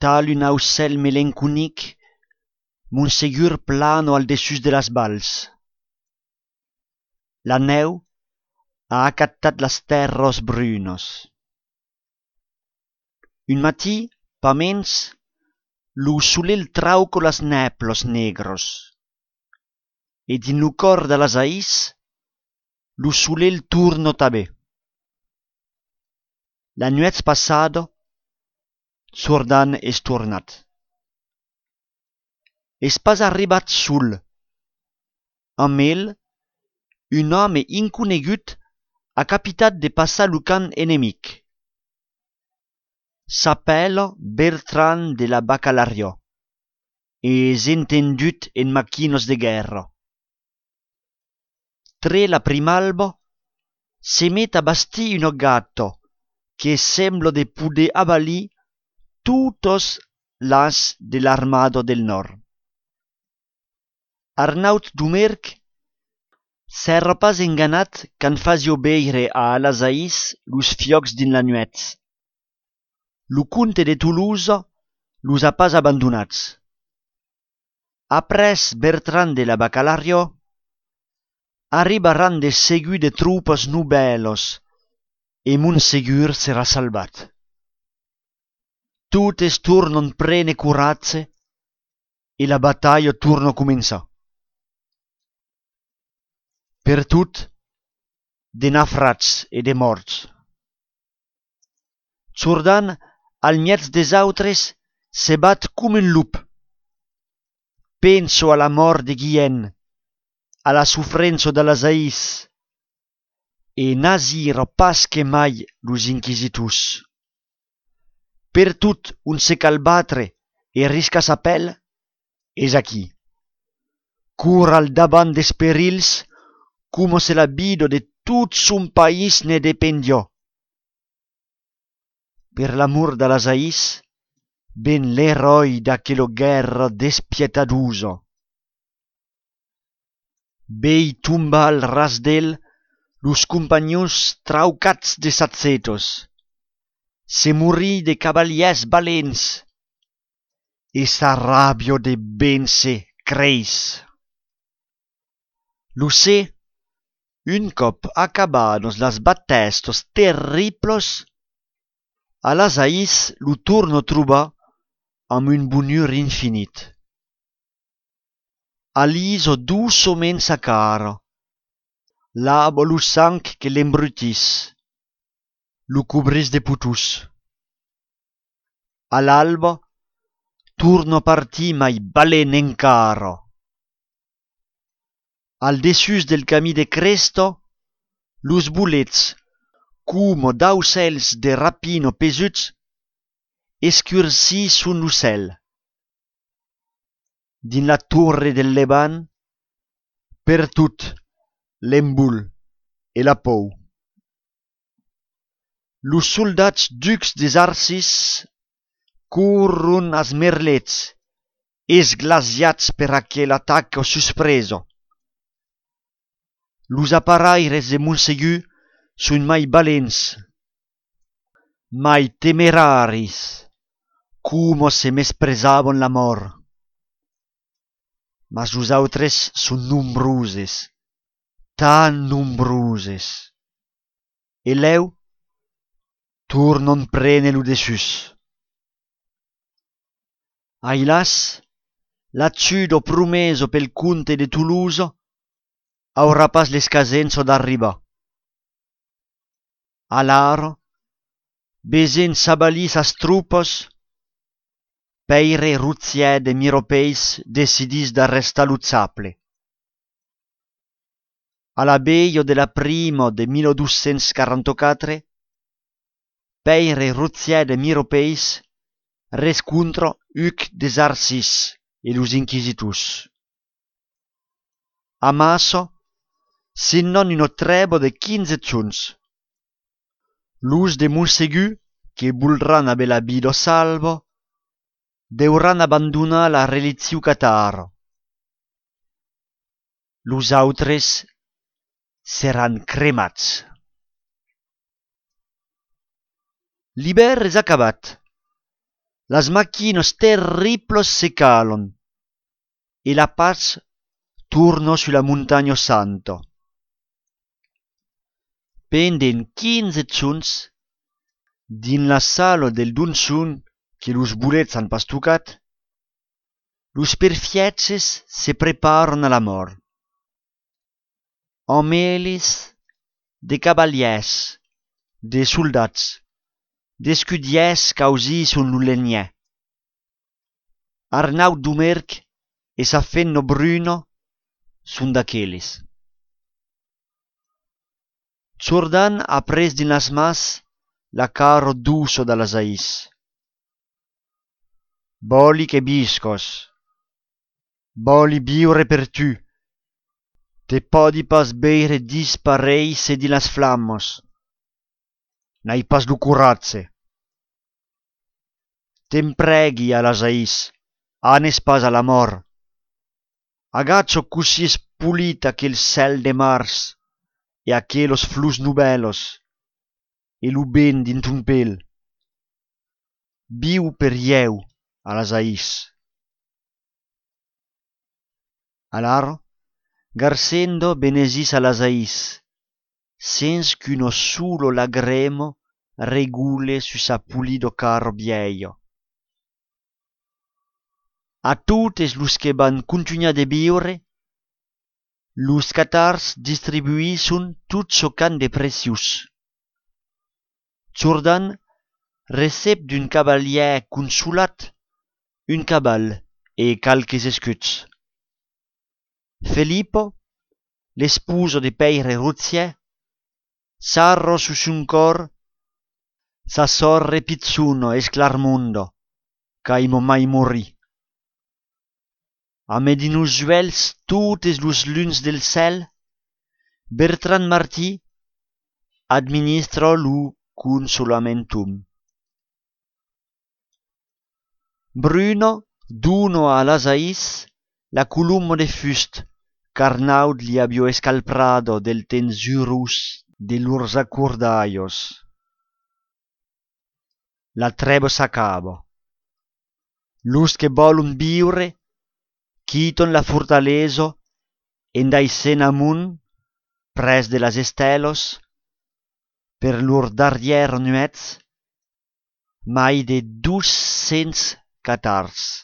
tal un aucel melanconic, Montsegur plano al dessus de las balls. La neu ha acattat las terros brunos. Un matí, pa mens, lu sulel trauco las neplos negros. E din lu cor de las ais, lu sulel turno tabè. La nuez passado, Jordan es tornat. Es pas arribat sul. Amb el, un home inconegut ha capitat de passar lu camp enemic. S'appela Bertrand de la Bacalario e és entendut en maquinos de guerra. Tre la primalba se met a bastir un gatto que sembla de poder avalir tutos las de l'armado del nord. Arnaut Dumerc s'era pas enganat qu'an fasio beire a Alasais los fiocs din la nuet. Lu comte de Toulouse los ha pas abandonats. Apres Bertrand de la Bacalario, arribaran de segu de tropas nobelos e Montsegur serà salvat. Totes tornon prene coratze e la battaglia torna començar. Per tot, de nafrats e de morts. Jordan, al miez des autres, se bat com un lup. Penso a la mort de Guillaume, a la sofrenza de las ais, e nasira pas que mai los inquisitors. Per tot un se cal batre e risca sa pel, és aquí. Cura al davant des perils, como se la vida de tot son país ne dependió. Per l'amor de las ais, ben l'heroi d'aquella guerra despietadosa. Bei tomba al ras d'el los compagnons traucats de satzetos, se morí de cavaliers valents, e sa ràbia de vèncer creix. Lo sé, un cop acabados las battestos terribles, a las ais lo torna a trobar amb un bonheur infinit. Alisa doucement sa cara, lava lo sang que l'embrutis, lo cobris de putus. A l'alba, torna a partir mai valent encara. Al dessus del camí de Cresta, los bolets, como d'aucels de rapino pesuts, escurcis son lo cel. Din la torre del Levant, per tot l'embul e la pou. Los soldats ducs des Arcis corron as merlets, esglaciats per aquel attacco suspreso. Los aparaires de Montsegur son mai valents, mai temeraris, como se mespresavan la mort. Mas los autres son nombroses, tan nombroses. E leu tornon prene lo dessus. Ailas, l'acciudo promeso pel conte de Toulouse aurà pas l'escasenza d'arribar. Alara, besent sabalir sas tropas, Peire Rutier de Miropeis decidis d'arrestar lo zaple. A la beia de la prima de 1244, Peire Rutier de Miropeis rescontra Huc des Arcis e los inquisitors. Amassa, sinnon una treva de 15 giorns. Los de Montsegur, que voldran haver la vida salva, deuran abandonar la religió catara. Los autres seran cremats. L'hivern és acabat. las machinos terriblos se calon, e la paz torno sulla montagna santo. Penden 15 zuns, din la salo del dunsun che los bulets han pastucat, los perfietzes se preparan a la mort. Amelis, de cavaliers, de soldats, d'escudiers causi sun l'ulenier. Arnaud Dumerc e Saffenno Bruno sun d'aquelis. Jourdan ha pres din las mas la caro d'uso da la Sais. Boli che biscos, boli biure per tu, te podi pas beire disparei se di las flammos, n'hai pas lucuratze. Te'n preghi a la Sais, anes pas a la mor. Agaccio così spulita che il cel de mars e aquelos flus nubelos e lu ben d'intun pel. Biu per ieu a la Sais. Alaro, Garsendo benesis a la Sais, sens qu'uno solo lagremo regule su sa pulido carro vieio. A totes los que van continuar de viure, los catars distribuïsson tot so qu'han de precius. Jourdan recep d'un cavalier consolat un cabal e calques escuts. Filippo, l'esposo de Peire Rozier, sarro su sun cor sa sorre pizzuno esclarmondo, caimo mai morì. A medinusuels totes los luns del cel, Bertrand Martí administra lu consolamentum. Bruno dono a la Sais la columna de fust qu'Arnaud li abbia escalprado del tensurus de lurs accordaios. La treva s'acaba. Los que volun viure quiton la fortaleso endai sen amunt, pres de las estelos, per lur darrière nuets, mai de 200 catars.